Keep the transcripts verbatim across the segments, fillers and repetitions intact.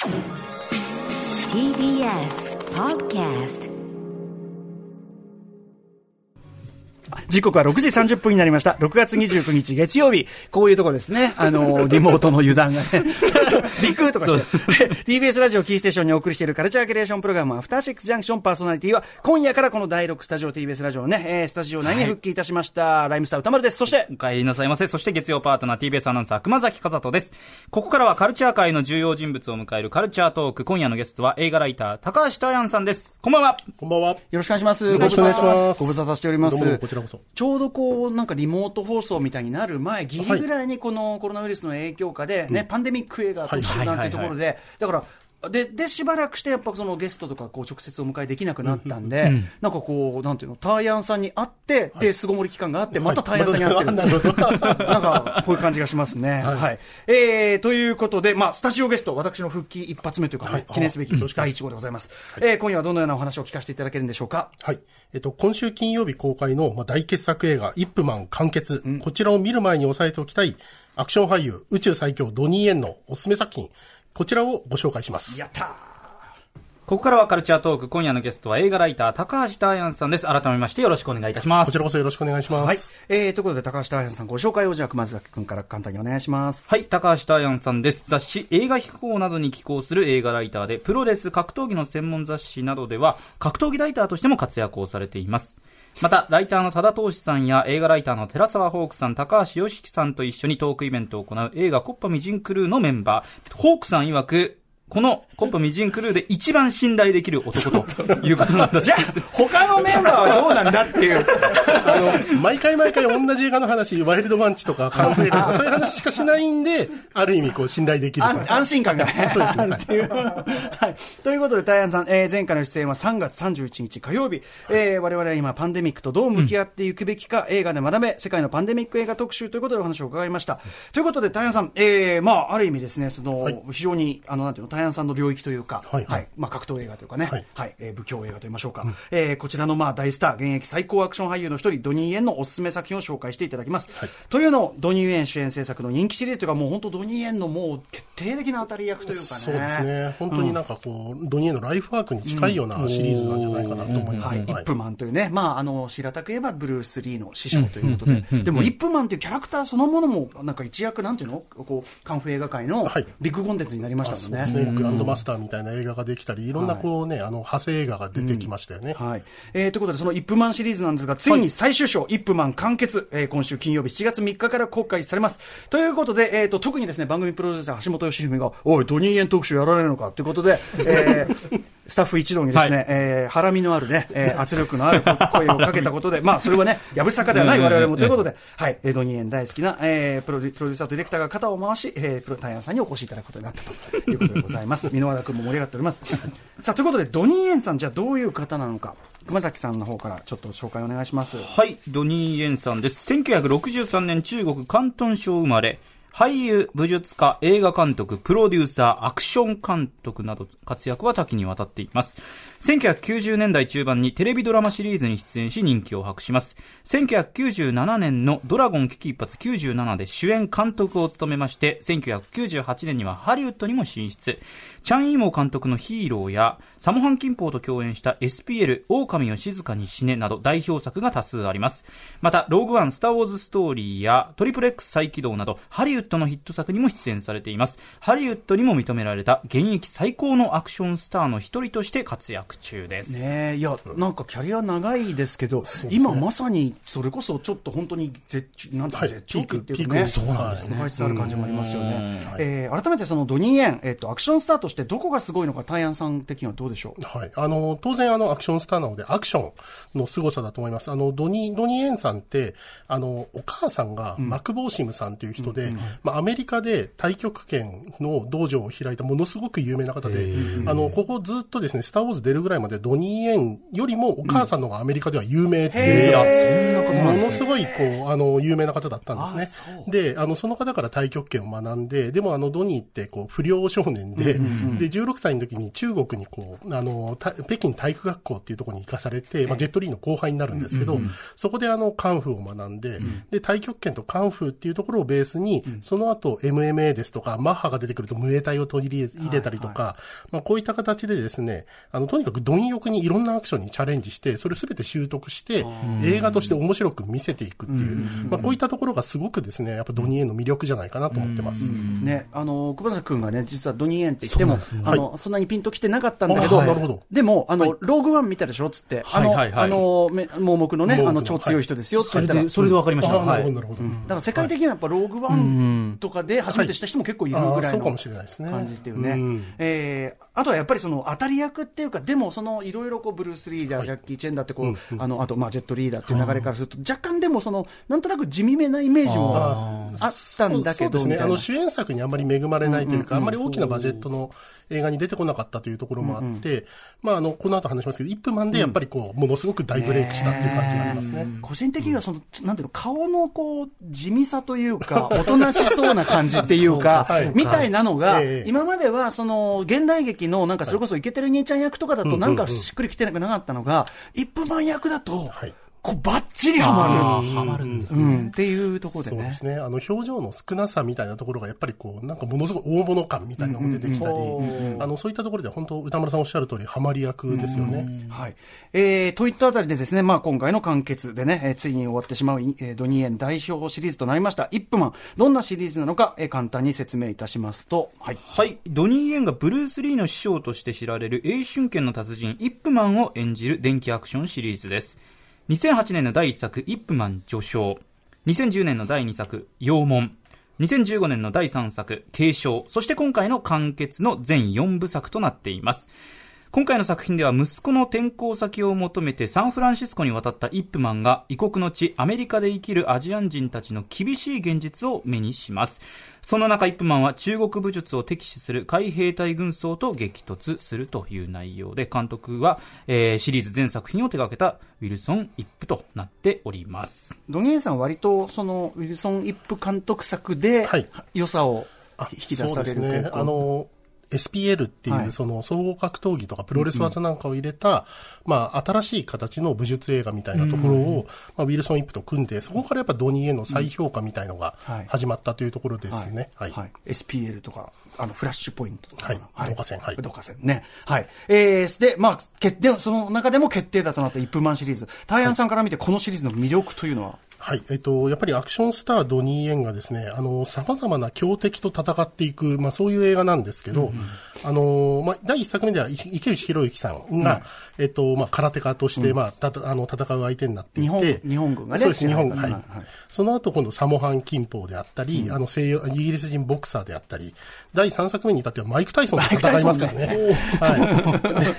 ティービーエス Podcast。 時刻はろくじさんじゅっぷんになりました。ろくがつにじゅうくにち月曜日。こういうとこですね。あの、リモートの油断がね。ビクーとかして。ティービーエス ラジオキーステーションにお送りしているカルチャーキュレーションプログラム、アフターシックスジャンクション。パーソナリティは、今夜からこのだいろくスタジオ ティービーエス ラジオね、えー、スタジオ内に復帰いたしました。はい、ライムスター歌丸です。そして、 お帰りなさいませ。そして月曜パートナー ティービーエス アナウンサー熊崎和人です。ここからはカルチャー界の重要人物を迎えるカルチャートーク。今夜のゲストは映画ライター、高橋大安さんです。こんばんは。 こんばんは。よろしくお願いします。 よろしくお願いします。 ご無沙汰しております。 どうもこちらこそ。 ちょうどこう、なんかリモート放送みたいになる前、ギリぐらいにこのコロナウイルスの影響下でね、うん、パンデミック映画特集なんていうところで、だから、で, でしばらくしてやっぱそのゲストとかこう直接お迎えできなくなったんで、うん、なんかこうなんていうのターヤンさんに会って、はい、で巣ごもり期間があってまたターヤンさんに会ってる、はい、なんかこういう感じがしますね。はい、はい、えー、ということで、まあ、スタジオゲスト私の復帰一発目というか、ね、はい、記念すべきだいいち号でございます。はい、えー、今夜はどのようなお話を聞かせていただけるんでしょうか。 はい、えっと、今週金曜日公開の、まあ、大傑作映画イップマン完結、うん、こちらを見る前に押さえておきたいアクション俳優宇宙最強ドニー・イエンのおすすめ作品、こちらをご紹介します。 やったー。 ここからはカルチャートーク。今夜のゲストは映画ライター高橋大安さんです。改めましてよろしくお願いいたします。 こちらこそよろしくお願いします。 はい、えー、ということで高橋大安さんご紹介をじゃあ熊崎君から簡単にお願いします。 はい、高橋大安さんです。雑誌映画飛行などに寄稿する映画ライターで、プロレス格闘技の専門雑誌などでは格闘技ライターとしても活躍をされています。またライターの多田投資さんや映画ライターの寺沢ホークさん、高橋良樹さんと一緒にトークイベントを行う映画コッパみじんクルーのメンバー。ホークさん曰くこのコッパみじんクルーで一番信頼できる男ということなんだじゃあ他のメンバーはどうなんだっていうあの毎回毎回同じ映画の話、ワイルドマンチとかカンフー映画とかそういう話しかしないんで、ある意味こう信頼できると安心感がねそうですね、 あるっていう、はい、ということで大安さん、えー、前回の出演はさんがつさんじゅういちにち火曜日、えー、我々は今パンデミックとどう向き合っていくべきか、うん、映画で学べ世界のパンデミック映画特集ということでお話を伺いました。ということで大安さん、えー、まあある意味ですね、その、はい、非常にあのなんていうの大安さんの領域というか、はいはい、まあ、格闘映画というかね、はいはいえー、武侠映画と言いましょうか、うん、えー、こちらのまあ大スター現役最高アクション俳優の一人ドニー・イエンのおすすめ作品を紹介していただきます、はい、というのをドニー・イエン主演制作の人気シリーズというか、もう本当ドニー・イエンのもう決定的な当たり役というかね。 そうですね、本当になんかこう、うん、ドニー・イエンのライフワークに近いようなシリーズなんじゃないかなと思います、 うんうんはい、イップマンというね、まあ、あの平たく言えばブルース・リーの師匠ということで、うんうんうん、でもイップマンというキャラクターそのものもなんか一躍なんていうのこうカンフー映画界のビッグコンテンツになりましたもんね、はい、そうですね、 グランドマスターみたいな映画ができたり、いろんなこうね、はい、あの派生映画が出てきましたよね、 うんはいえー、ということでそのイップマンシリーズなんですが、ついに最終章、はい、イップマン完結、えー、今週金曜日しちがつみっかから公開されますということで、えー、と特にですね番組プロデューサー橋本良文がおいドニー・イエン特集やられるのかということで、えースタッフ一同にですね、はいえー、ハラミのあるね、えー、圧力のある声をかけたことで、まあそれはね、やぶさかではない我々もということで、はい、ドニー・イエン大好きな、えー、プロデュ、プロデューサーとディレクターが肩を回し、えー、プロタイヤンさんにお越しいただくことになったということでございます。箕輪田君も盛り上がっております。さあということでドニー・イエンさん、じゃあどういう方なのか。熊崎さんの方からちょっと紹介お願いします。 はい、ドニー・イエンさんです。せんきゅうひゃくろくじゅうさんねん中国広東省生まれ、俳優、武術家、映画監督、プロデューサー、アクション監督など活躍は多岐にわたっています。せんきゅうひゃくきゅうじゅうねんだい中盤にテレビドラマシリーズに出演し人気を博します。せんきゅうひゃくきゅうじゅうななねんのドラゴン危機一発きゅうじゅうななで主演監督を務めまして、せんきゅうひゃくきゅうじゅうはちねんにはハリウッドにも進出。チャン・イーモー監督のヒーローやサモハン・キンポーと共演した エスピーエル 狼を静かに死ねなど代表作が多数あります。またローグワン、スターウォーズストーリーやトリプル X 再起動などハリウッドのヒット作にも出演されています。ハリウッドにも認められた現役最高のアクションスターの一人として活躍中です。 ねえ、いやなんかキャリア長いですけど、ね、今まさにそれこそちょっと本当に絶なんていうか、はい、絶頂期っていうかね、 そうなんですね。 高さある感じもありますよね。えー、改めてそのドニー・イエン、えー、とアクションスターとしてどこがすごいのか、大安さん的にはどうでしょう。 はい、あの当然あのアクションスターなのでアクションの凄さだと思います。あのドニードニー・イエンさんってあのお母さんがマクボーシムさんという人で、うんうんまあ、アメリカで太極拳の道場を開いたものすごく有名な方で、あのここずっとですねスターウォーズ出るぐらいまでドニー・イエンよりもお母さんの方がアメリカでは有名っていう、 うん、 ものすごい、こう、あの、有名な方だったんですね。で、あの、その方から太極拳を学んで、でもあの、ドニーってこう、不良少年で、うんうんうん、で、じゅうろくさいの時に中国にこう、あの、北京体育学校っていうところに行かされて、まあ、ジェットリーの後輩になるんですけど、うんうん、そこであの、カンフーを学んで、うん、で、太極拳とカンフーっていうところをベースに、うん、その後 エムエムエー ですとか、マッハが出てくるとムエタイを取り入れたりとか、はいはい、まあ、こういった形でですね、あの、とにかく貪欲にいろんなアクションにチャレンジして、それすべて習得して、映画として面白く見せていくっていう、まあ、こういったところがすごくですね、やっぱドニーエンの魅力じゃないかなと思ってます。 ね、あの、久保田君がね、実はドニーエンって言っても、そ, あの、はい、そんなにピンときてなかったんだけど、 なるほど。 でも、あの、はい、ローグワン見たでしょつって、あの、はいはいはい、あの、盲目のね、あの、超強い人ですよって言ったら、 はい、それでわかりました。 なるほど、なるほど。 だから世界的にはやっぱローグワンとかで初めてした人も結構いるぐらいの感じっていうね。えー、あとはやっぱりその当たり役っていうか、でもそのいろいろこうブルース・リーダー、ジャッキー・チェンだってこう、あの、あとまあジェット・リーダーっていう流れからすると、若干でもその、なんとなく地味めなイメージもあったんだけど、 そうですね。あの、主演作にあんまり恵まれないというか、あんまり大きなバジェットの映画に出てこなかったというところもあって、うんうん、まあ、あの、この後話しますけど、イップマンでやっぱりこう、ものすごく大ブレイクしたっていう感じがありますね。 個人的にはその、なんていうの、顔のこう、地味さというか、おとなしそうな感じっていうか、みたいなのが、えー、今まではその、現代劇のなんかそれこそイケてる兄ちゃん役とかだとなんかしっくりきてなくなかったのが、イップマン役だと、はい、こうバッチリハマる。 ハマるんですね、 うん。っていうところでね。 そうですね。あの、表情の少なさみたいなところが、やっぱりこう、なんかものすごい大物感みたいなのが出てきたり、うんうん、あの、そういったところで本当、歌丸さんおっしゃる通り、ハマり役ですよね。 はい。えー、といったあたりでですね、まあ今回の完結でね、えー、ついに終わってしまう、えー、ドニーエン代表シリーズとなりました、イップマン。どんなシリーズなのか、えー、簡単に説明いたしますと、はい。 はい。ドニーエンがブルース・リーの師匠として知られる英春拳の達人、イップマンを演じる電気アクションシリーズです。にせんはちねんのだいいっさく、イップマン序章。にせんじゅうねんのだいにさく、妖門。にせんじゅうごねんのだいさんさく、継承。そして今回の完結の全よんぶさくとなっています。今回の作品では息子の転校先を求めてサンフランシスコに渡ったイップマンが異国の地アメリカで生きるアジアン人たちの厳しい現実を目にします。その中イップマンは中国武術を敵視する海兵隊軍曹と激突するという内容で、監督は、えー、シリーズ全作品を手掛けたウィルソン・イップとなっております。 ドニエンさんは割とそのウィルソン・イップ監督作で良さを引き出される、 はい、そうですね。あのエスピーエル っていうその総合格闘技とかプロレス技なんかを入れた、まあ新しい形の武術映画みたいなところを、まあウィルソン・イップと組んで、そこからやっぱドニーへの再評価みたいのが始まったというところですね。はい。はいはい、 エスピーエル とか、あのフラッシュポイントとか。 はい。導火線。はい。 導火線ね。はい。えー、で、まあ、決定、その中でも決定打となったイップマンシリーズ。大安さんから見てこのシリーズの魅力というのは、 はい。えっと、やっぱりアクションスタードニー・イエンがですね、あの、様々な強敵と戦っていく、まあそういう映画なんですけど、うんうん、あの、まあ第一作目では池内博之さんが、うん、えっと、まあ空手家として、うん、まあ、たあの、戦う相手になっていて、 日本、日本軍がね。 そうです、日本軍。はい。はい、その後今度サモハン金峰であったり、うん、あの、西洋、イギリス人ボクサーであったり、第三作目に至ってはマイク・タイソンと戦いますからね。ねはい。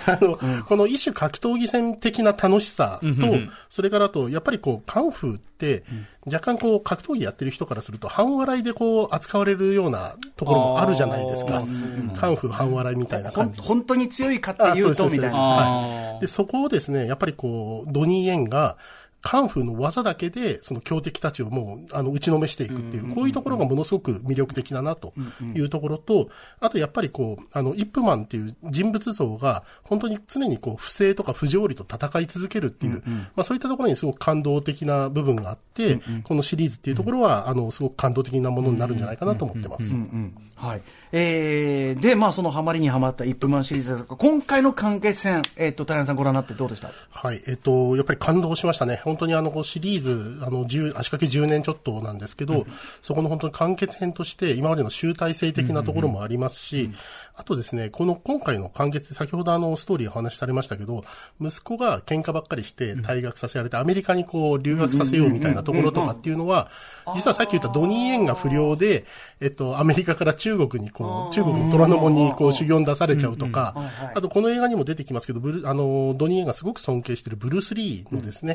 あの、うん、この一種格闘技戦的な楽しさと、うんうん、それからと、やっぱりこう、カンフーって、うん若干こう格闘技やってる人からすると半笑いでこう扱われるようなところもあるじゃないですか。カンフー半笑いみたいな感じ。 本当に強いかっていうとみたいな。 はい。で、そこをですね、やっぱりこう、ドニー・イエンが、カンフーの技だけで、その強敵たちをもう、あの、打ちのめしていくっていう、こういうところがものすごく魅力的だなというところと、あとやっぱりこう、あの、イップマンっていう人物像が、本当に常にこう、不正とか不条理と戦い続けるっていう、まあそういったところにすごく感動的な部分があって、このシリーズっていうところは、あの、すごく感動的なものになるんじゃないかなと思ってます。 はい。えー、で、まあそのハマりにハマったイップマンシリーズですが、今回の完結戦、えっと、平さんご覧になってどうでした？ はい。えっと、やっぱり感動しましたね。本当にあの、シリーズ、あの、十、足掛けじゅうねんちょっとなんですけど、うん、そこの本当に完結編として、今までの集大成的なところもありますし、うんうんうん、あとですね、この今回の完結、先ほどあの、ストーリーお話しされましたけど、息子が喧嘩ばっかりして退学させられて、アメリカにこう、留学させようみたいなところとかっていうのは、実はさっき言ったドニー・イエンが不良で、えっと、アメリカから中国にこう、中国の虎ノ門にこう、修行に出されちゃうとか、あとこの映画にも出てきますけど、ブルあの、ドニー・イエンがすごく尊敬しているブルース・リーのですね、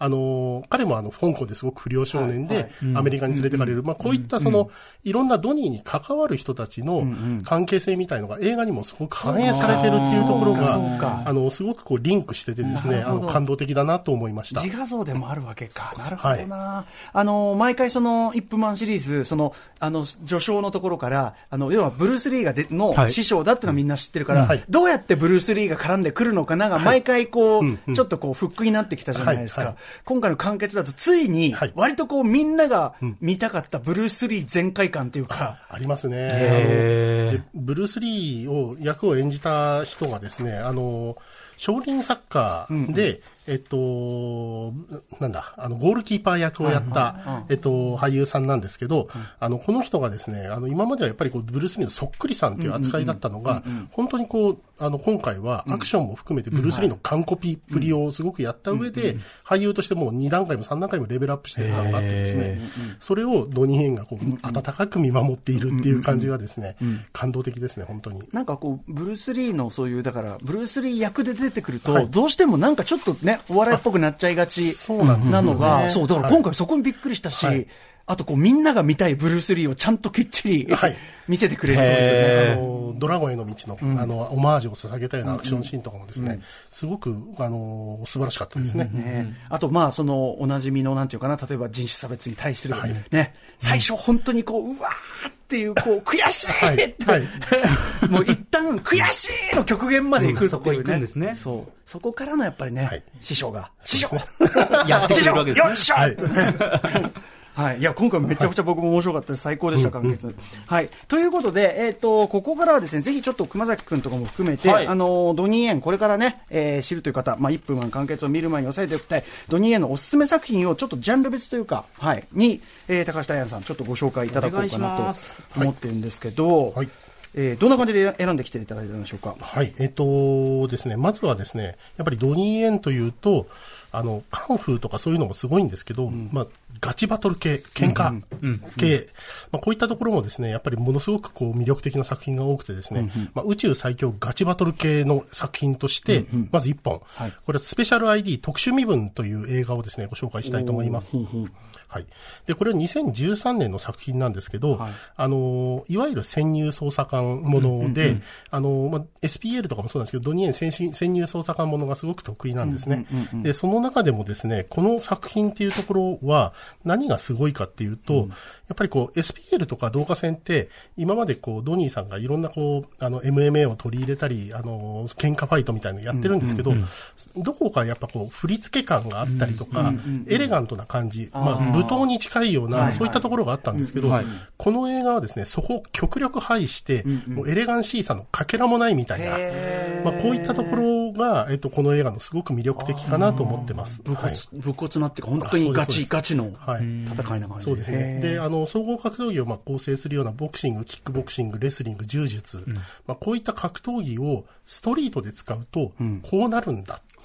あの、彼もあの、香港ですごく不良少年で、アメリカに連れてかれる。まあ、こういったその、いろんなドニーに関わる人たちの関係性みたいのが映画にもすごく反映されてるっていうところが、あの、すごくこう、リンクしててですね、あの、感動的だなと思いました。 自画像でもあるわけか。なるほどな。はい、あの、毎回その、イップマンシリーズ、その、あの、序章のところから、あの、要はブルース・リーがでの師匠だってのはみんな知ってるから、はい、どうやってブルース・リーが絡んでくるのかなが、毎回こう、はい、ちょっとこう、フックになってきたじゃないですか。はいはい、今回の完結だと、ついに、割とこう、みんなが見たかったブルース・リー全開感というか。 あ, ありますね。あのブルース・リーを、役を演じた人がですね、あの、少林サッカーで、うんうんえっと、なんだ、あの、ゴールキーパー役をやった、えっと、俳優さんなんですけど、あの、この人がですね、あの、今まではやっぱりこう、ブルース・リーのそっくりさんという扱いだったのが、本当にこう、あの、今回はアクションも含めてブルース・リーの完コピっぷりをすごくやった上で、俳優としてもうに段階もさん段階もレベルアップしてる感があってですね、それをドニー・イエンがこう、温かく見守っているっていう感じがですね、感動的ですね、本当に。 なんかこう、ブルース・リーのそういう、だから、ブルース・リー役で出てくると、どうしてもなんかちょっとね、お笑いっぽくなっちゃいがちなのが、そう、だから今回そこにびっくりしたし、はい、あとこうみんなが見たいブルース・リーをちゃんときっちり、はい、見せてくれるそうです。 あの、ドラゴンへの道の、うん、あの、オマージュを捧げたようなアクションシーンとかもですね、うん、すごく、あの、素晴らしかったですね。うんねあと、まあ、その、おなじみの、なんていうかな、例えば人種差別に対する、はい、ね、最初本当にこう、うわーっていう、こう、悔しいって、はいはい、もう一旦、悔しいの極限まで行くっていう、ね、 そこ行くんですね。 そう。そこからのやっぱりね、はい、師匠が、師匠、ね、 やってくれるわけですね。 よっしゃってね。はい。いや、今回めちゃくちゃ僕も面白かったです。最高でした、完結。うんうん、はい。ということで、えっ、ー、と、ここからはですね、ぜひちょっと熊崎くんとかも含めて、はい、あの、ドニー・イエン、これからね、えー、知るという方、まあ、いっぷんまん完結を見る前に押さえておきたい、ドニー・イエンのおすすめ作品をちょっとジャンル別というか、はい、に、えー、高橋大安さん、ちょっとご紹介いただこうかなと思ってるんですけど、はいはいえー、どんな感じで選んできていただいたんでしょうか。 はい。えっ、ー、とですね、まずはですね、やっぱりドニー・イエンというと、あの、カンフーとかそういうのもすごいんですけど、うん、まあ、ガチバトル系、喧嘩系、うんうんうんまあ、こういったところもですね、やっぱりものすごくこう魅力的な作品が多くてですね、うんうんまあ、宇宙最強ガチバトル系の作品として、うんうん、まずいっぽん、はい、これはスペシャル アイディー 特殊身分という映画をですね、ご紹介したいと思います。はい。で、これはにせんじゅうさんねんの作品なんですけど、はい、あの、いわゆる潜入捜査官もので、うんうんうん、あの、まあ、エスピーエル とかもそうなんですけど、ドニー・イエン潜, 潜入捜査官ものがすごく得意なんですね、うんうんうん。で、その中でもですね、この作品っていうところは何がすごいかっていうと、うん、やっぱりこう エスピーエル とか導火線って今までこうドニーさんがいろんなこうあの エムエムエー を取り入れたりあの喧嘩ファイトみたいなのやってるんですけど、うんうんうん、どこかやっぱこう振り付け感があったりとか、うんうんうん、エレガントな感じ、まあ舞踏に近いような、はいはい、そういったところがあったんですけど、はい、この映画はですねそこを極力排して、うんうん、もうエレガンシーさのかけらもないみたいな、まあこういったところがえっとこの映画のすごく魅力的かなと思ってます。 武骨、はい、武骨なっていうか本当にガチガチの戦いな感じ。 そうですね。で、あの総合格闘技をまあ構成するようなボクシング、キックボクシング、レスリング、柔術、うんまあ、こういった格闘技をストリートで使うとこうなるんだ。うん、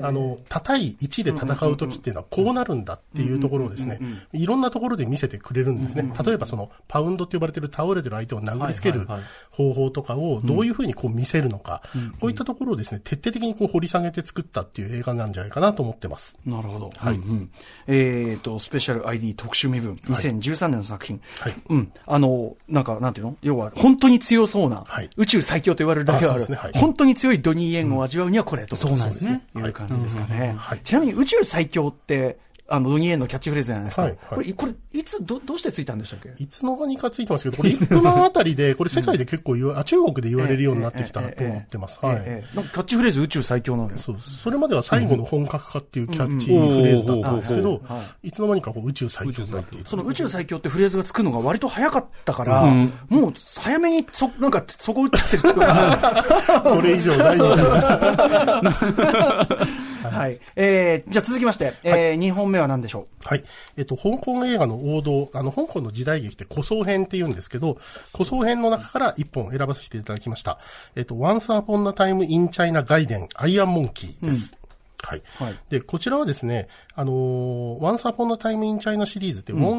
あの高い位置で戦うときっていうのはこうなるんだっていうところをですね、いろんなところで見せてくれるんですね。例えばそのパウンドって呼ばれている倒れてる相手を殴りつける方法とかをどういうふうにこう見せるのか、こういったところをですね徹底的にこう掘り下げて作ったっていう映画なんじゃないかなと思ってます。 なるほど。はい。うん、えっ、ー、とスペシャル アイディー 特殊身分にせんじゅうさんねんの作品。はい。うん。あのなんかなんていうの、要は本当に強そうな、はい、宇宙最強と言われるだけはある、ねはい、本当に強いドニー・イエンを味わうにはこれと。 そうなんですね。 いう感じですかね。はい、ちなみに宇宙最強ってあのドニー・イエンのキャッチフレーズじゃないですか。はいはい、これこれいつ ど, どうしてついたんでしたっけ？ いつの間にかついてますけど、これいっぷんまんあたりでこれ世界で結構言わ、うん、あ中国で言われるようになってきたと思ってます。はい。 えー、なんかキャッチフレーズ宇宙最強なんです。 そう。それまでは最後の本格化っていうキャッチフレーズだったんですけど、いつの間にかこう宇宙最強になっている。 その宇宙最強ってフレーズがつくのが割と早かったから、うん、もう早めにそなんかそこ打っちゃってるっていうかこれ以上ないみたいな。 はい。えー、じゃあ続きまして、えーはい、にほんめは何でしょう？ はい。えっと、香港映画の王道、あの、香港の時代劇って古装編って言うんですけど、古装編の中からいっぽん選ばせていただきました。えっと、Once Upon a Time in China 外伝、アイアンモンキーです。うんはい。はい。で、こちらはですね、あのー、Once Upon a Time in China シリーズって、うん、ウォン、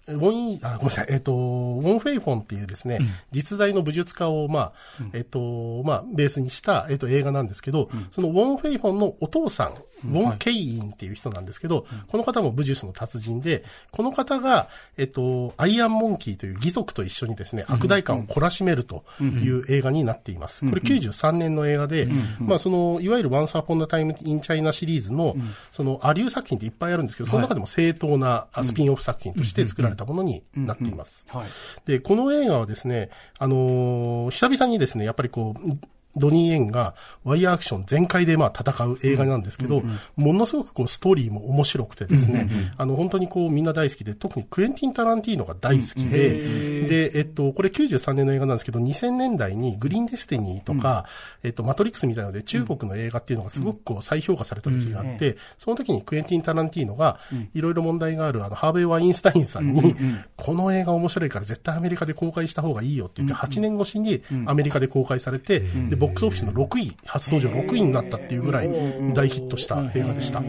ウォン、あ、ごめんなさい、えっと、ウォン・フェイフォンっていうですね、うん、実在の武術家を、まあ、うん、えっと、まあ、ベースにした、えっと、映画なんですけど、うん、そのウォン・フェイフォンのお父さん、ウォン・ケイインっていう人なんですけど、うん、この方も武術の達人で、この方が、えっと、アイアン・モンキーという義族と一緒にですね、悪代官を懲らしめるという映画になっています。これきゅうじゅうさんねんの映画で、うん、まあ、その、いわゆる Once Upon a Time in China シリーズの、うん、その、アリュー作品っていっぱいあるんですけど、その中でも正当なスピンオフ作品として作られたものになっています。で、この映画はですね、あのー、久々にですね、やっぱりこう、ドニー・イエンがワイヤーアクション全開でまあ戦う映画なんですけど、うんうんうん、ものすごくこうストーリーも面白くてですね、うんうんうん、あの本当にこうみんな大好きで、特にクエンティン・タランティーノが大好きで、うん、で、えっと、これきゅうじゅうさんねんの映画なんですけど、にせんねんだいにグリーン・デスティニーとか、うん、えっと、マトリックスみたいなので中国の映画っていうのがすごくこう再評価された時があって、うん、その時にクエンティン・タランティーノがいろいろ問題があるあのハーベイ・ワインスタインさんに、うんうんうん、この映画面白いから絶対アメリカで公開した方がいいよって言って、はちねんごしにアメリカで公開されて、で、ボックスオフィスのろくい、初登場ろくいになったっていうぐらい大ヒットした映画でした。はい。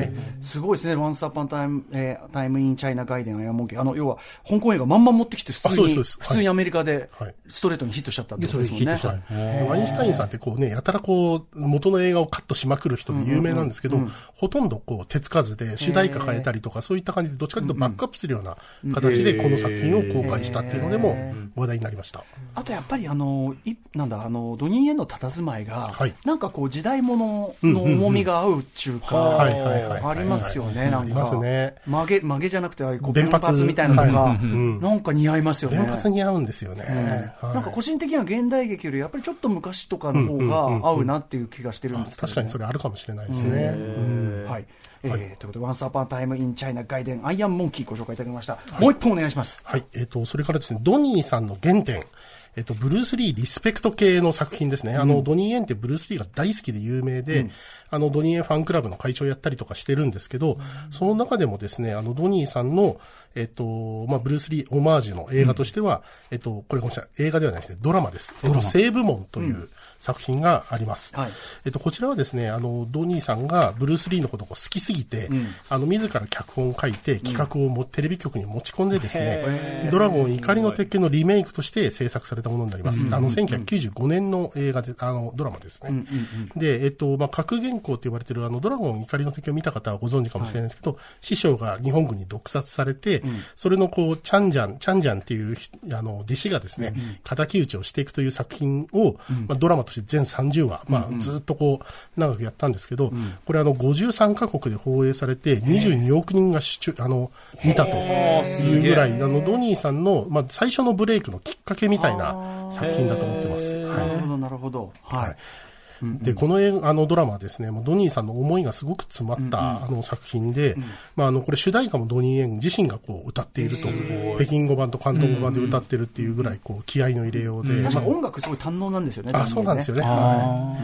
すごいですね。Once Upon a Time in China ガイデン、アイアンモンキー。あの、要は、香港映画まんま持ってきて普通に、普通にアメリカでストレートにヒットしちゃったってことですもんね。はい。 ワインスタインさんってこうね、やたらこう、元の映画をカットしまくる人で有名なんですけど、うんうんうん、ほとんどこう、手つかずで主題歌変えたりとか、そういった感じでどっちかというとバックアップするような形でこの作品を公開したっていうのでも話題になりました。 あとやっぱりあの、い、なんだ、あの、ドニー・イエンの佇まいが、はい、なんかこう時代物の重みが合うっていうか、ありますよね、なんか。ありますね。曲げ、曲げじゃなくて、こう、弁髪みたいなのとか、なんか似合いますよね。 弁髪似合うんですよね。 なんか個人的には現代劇より、やっぱりちょっと昔とかの方が合うなっていう気がしてるんですけど。 確かにそれあるかもしれないですね。 はい。えー、ということで、Once Upon a Time in China ガイデン、アイアンモンキーご紹介いただきました。はい、もう一本お願いします。 はい。えっ、ー、と、それからですね、ドニーさんの原点。えっと、ブルース・リーリスペクト系の作品ですね。うん、あの、ドニー・イエンってブルース・リーが大好きで有名で、うん、あの、ドニー・イエンファンクラブの会長やったりとかしてるんですけど、うん、その中でもですね、あの、ドニーさんの、えっと、まあ、ブルース・リーオマージュの映画としては、うん、えっと、これごめんなさい、映画ではないですね、ドラマです。えっと、聖部門という、作品があります。はい、えっと、こちらはですね、あの、ドニーさんがブルース・リーのことを好きすぎて、うん、あの、自ら脚本を書いて、企画をも、うん、テレビ局に持ち込んでですね、ドラゴン怒りの鉄拳のリメイクとして制作されたものになります。うん、あの、せんきゅうひゃくきゅうじゅうごねんの映画で、あの、ドラマですね。うんうんうん、で、えっと、まあ、核原稿と呼ばれている、あの、ドラゴン怒りの鉄拳を見た方はご存知かもしれないですけど、はい、師匠が日本軍に毒殺されて、うん、それのこう、チャンジャン、チャンジャンっていう、あの、弟子がですね、うんうん、敵討ちをしていくという作品を、うん、まあ、ドラマとして全さんじゅうわ、まあ、ずっとこう、長くやったんですけど、うん、これあの、ごじゅうさんかこくで放映されて、にじゅうにおくにんが視聴、あの、見たというぐらい、あの、ドニーさんの、まあ、最初のブレイクのきっかけみたいな作品だと思ってます。 はい。なるほど、なるほど。はい。 で、この映画、あのドラマはですね、ドニーさんの思いがすごく詰まった、うんうん、あの作品で、うん、まああの、これ主題歌もドニー・イエン自身がこう歌っていると、北京語版と広東語版で歌ってるっていうぐらい、こう、気合の入れようで。うんうん、 確かに音楽すごい堪能なんですよね。 あ、そうなんですよね。はい。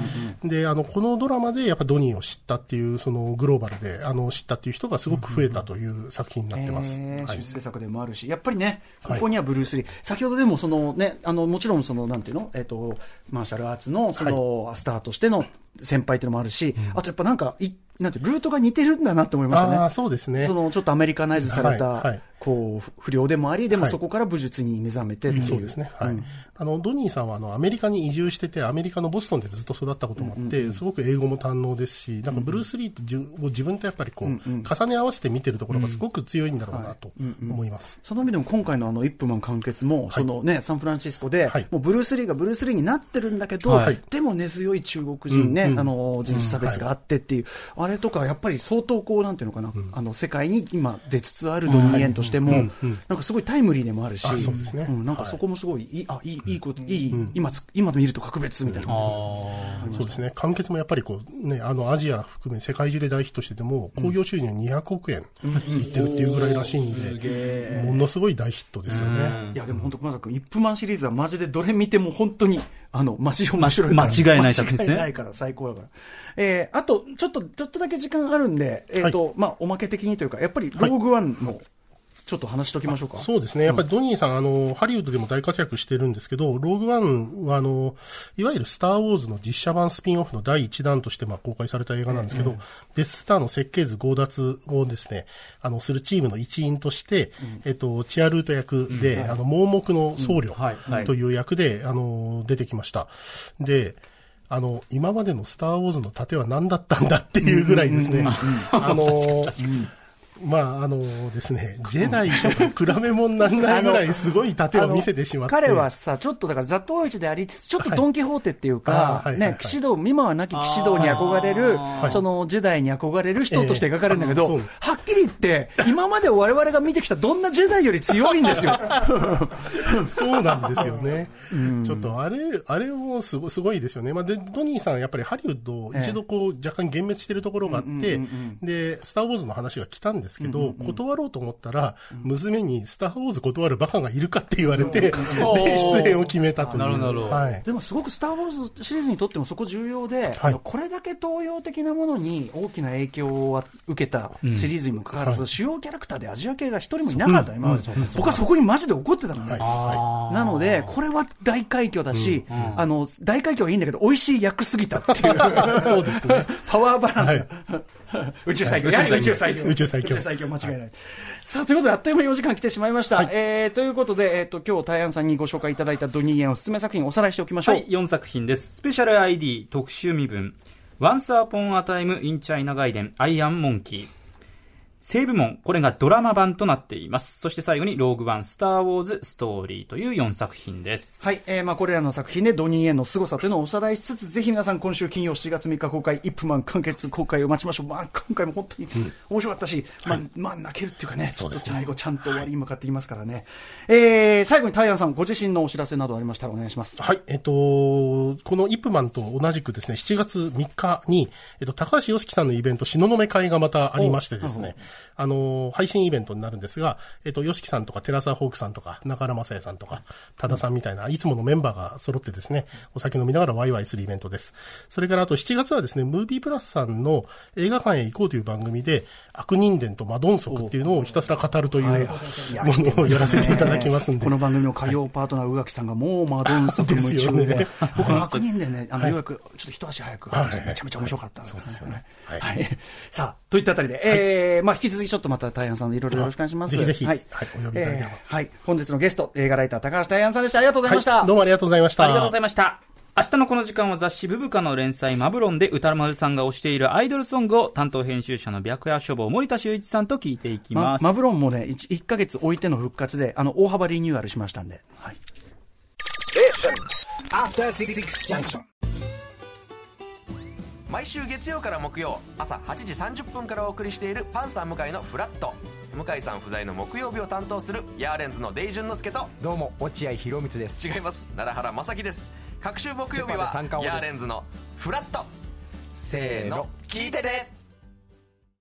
で、あの、このドラマでやっぱドニーを知ったっていう、そのグローバルで、あの、知ったっていう人がすごく増えたという作品になってます。 うんうんえーはい、出世作でもあるし、やっぱりね、ここにはブルース・リー。はい、先ほどでもそのね、あの、もちろんその、なんていうのえっと、マーシャルアーツの、その、はい、スターとしての、先輩っていうのもあるし、うん、あとやっぱなんかいなんてルートが似てるんだなって思いましたね。 ああ、そうですね。 そのちょっとアメリカナイズされた、はいはい、こう不良でもあり、でもそこから武術に目覚めてっていう、 はい、そうですね。はい。うん、あのドニーさんはあのアメリカに移住してて、アメリカのボストンでずっと育ったこともあって、うんうん、すごく英語も堪能ですし、なんかブルース・リーとじゅを自分とやっぱりこう、うんうん、重ね合わせて見てるところがすごく強いんだろうなと思います。 その意味でも今回のあのイップマン完結も、はい、そのねサンフランシスコで、はい、もうブルース・リーがブルース・リーになってるんだけど、はい、でも根強い中国人ね、うんうん、あの人種差別があってっていう、うんはい、あれとかやっぱり相当こうなんていうのかな、うん、あの世界に今出つつあるドニー・イエンとしても、うんうん、なんかすごいタイムリーでもあるし、 そうですね、 うん、なんかそこもすごいいい、あいいいいこといい、うん、今今見ると格別みたいな、うん、 あそうですね。完結もやっぱりこうねあのアジア含め世界中で大ヒットしてても興行収入にひゃくおくえんいってるっていうぐらいらしいんで、うん、ものすごい大ヒットですよね。 いやでも本当熊崎君イップマンシリーズはマジでどれ見ても本当にあのマジ面白い間違いない作品ですね。 間違いないから最高だから。えー、あとちょっとちょっとだけ時間あるんで、えーとはい、まあおまけ的にというかやっぱりローグワンの、はいちょっと話しときましょうか。 そうですね。やっぱりドニーさん、あの、ハリウッドでも大活躍してるんですけど、ローグワンは、あの、いわゆるスター・ウォーズの実写版スピンオフのだいいちだんとして、まあ、公開された映画なんですけど、うん、デススターの設計図強奪をですね、あの、するチームの一員として、うん、えっと、チアルート役で、うん、あの、盲目の僧侶という役で、あの、出てきました。で、あの、今までのスター・ウォーズの盾は何だったんだっていうぐらいですね、あの、まあ、あのですね、ジェダイとか比べ物にならないぐらいすごい盾を見せてしまって。 彼はさ、ちょっとだから雑踏市でありつつ、ちょっとドンキホーテっていうか、ね、騎士道、今はなき騎士道に憧れる、そのジェダイに憧れる人として描かれるんだけど、えー、はっきり言って、今まで我々が見てきたどんなジェダイより強いんですよ。 そうなんですよね。うん、ちょっとあれ、あれもすごい、すごいですよね。まあ、で、ドニーさん、やっぱりハリウッドを一度こう、若干幻滅してるところがあって、で、スター・ウォーズの話が来たんですけど、うんうんうん、断ろうと思ったら、うん、娘にスター・ウォーズ断るバカがいるかって言われて、で、出演を決めたという。 なるほど、 はい。でもすごくスター・ウォーズシリーズにとってもそこ重要で、はい、あのこれだけ東洋的なものに大きな影響を受けたシリーズにもかかわらず、うん、主要キャラクターでアジア系が一人もいなかった、うん、今まで、うん、僕はそこにマジで怒ってたのね。はい、なので、これは大快挙だし、うんうん、あの、大快挙はいいんだけど、美味しい役すぎたっていう。 そうですね。 パワーバランス。はい宇宙最強、やはり宇宙最強、 宇宙最強、 宇宙最強間違いない。はい、さあということであっという間にお時間来てしまいました。はい、えー、ということでえっ、ー、と今日大安さんにご紹介いただいたドニーエンおすすめ作品をおさらいしておきましょう。 はい、よんさく品です。スペシャル アイディー 特集身分、Once Upon a Time in China 外伝アイアンモンキー。西部門、これがドラマ版となっています。そして最後にローグワン、スター・ウォーズ、ストーリーというよんさく品です。 はい、えー、まあこれらの作品でドニーエンの凄さというのをおさらいしつつ、ぜひ皆さん今週金曜しちがつみっか公開、イップマン完結公開を待ちましょう。まあ今回も本当に面白かったし、うん、まあ、はい、まあ泣けるっていうかね、ちょっと最後ちゃんと終わりに向かっていますからね。はい、えー、最後にタイアンさんご自身のお知らせなどありましたらお願いします。 はい、えっ、ー、と、このイップマンと同じくですね、しちがつみっかに、えっ、ー、と、高橋良樹さんのイベント、東雲会がまたありましてですね、あの、配信イベントになるんですが、えっと、ヨシキさんとか、テラサホークさんとか、中原正也さんとか、多田さんみたいな、いつものメンバーが揃ってですね、お酒飲みながらワイワイするイベントです。それからあとしちがつはですね、ムービープラスさんの映画館へ行こうという番組で、悪人伝とマドンソクっていうのをひたすら語るというものをやらせていただきますんで。 この番組の火曜パートナー、宇垣さんがもうマドンソク夢中で、僕の悪人伝ね、あの、ようやくちょっと一足早く、めちゃめちゃ面白かったんですよね。そうですよね。はい。さあ、といったあたりで、えー、まあ引き続きちょっとまた大安さんでいろいろよろしくお願いします。 ぜひぜひ、 はい、 はい、お呼びいただければ、 えー。はい。本日のゲスト、映画ライター高橋大安さんでした。ありがとうございました。 はい、どうもありがとうございました。 ありがとうございました。明日のこの時間は雑誌ブブカの連載マブロンで歌丸さんが推しているアイドルソングを担当編集者の白夜書房森田修一さんと聞いていきます。 ま、マブロンもね 1, いっかげつ置いての復活であの大幅リニューアルしましたんで。はい。 毎週月曜から木曜朝はちじさんじゅっぷんからお送りしているパンサー向井のフラット。向井さん不在の木曜日を担当するヤーレンズのデイジュンの之介と、 どうも落合博満です。 違います、奈良原正樹です。各週木曜日はヤーレンズのフラット。せーの聞いてね。